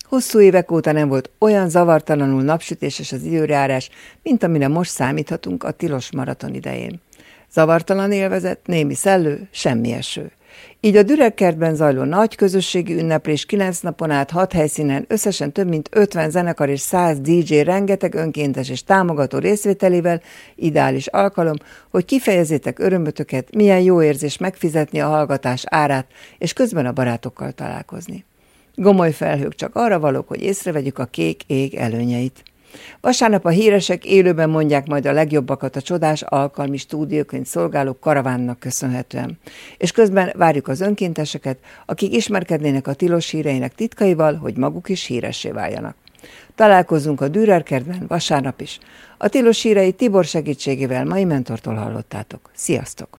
Hosszú évek óta nem volt olyan zavartalanul napsütéses az időjárás, mint amire most számíthatunk a tilos maraton idején. Zavartalan élvezet, némi szellő, semmi eső. Így a Dürer-kertben zajló nagy közösségi ünneplés 9 napon át 6 helyszínen összesen több mint 50 zenekar és 100 DJ rengeteg önkéntes és támogató részvételével ideális alkalom, hogy kifejezzétek örömötöket, milyen jó érzés megfizetni a hallgatás árát, és közben a barátokkal találkozni. Gomoly felhők csak arra valók, hogy észrevegyük a kék ég előnyeit. Vasárnap a híresek élőben mondják majd a legjobbakat a csodás alkalmi stúdióként szolgáló karavánnak köszönhetően. És közben várjuk az önkénteseket, akik ismerkednének a tilos híreinek titkaival, hogy maguk is híressé váljanak. Találkozunk a Dürer-kertben vasárnap is. A tilos hírei Tibor segítségével mai mentortól hallottátok. Sziasztok!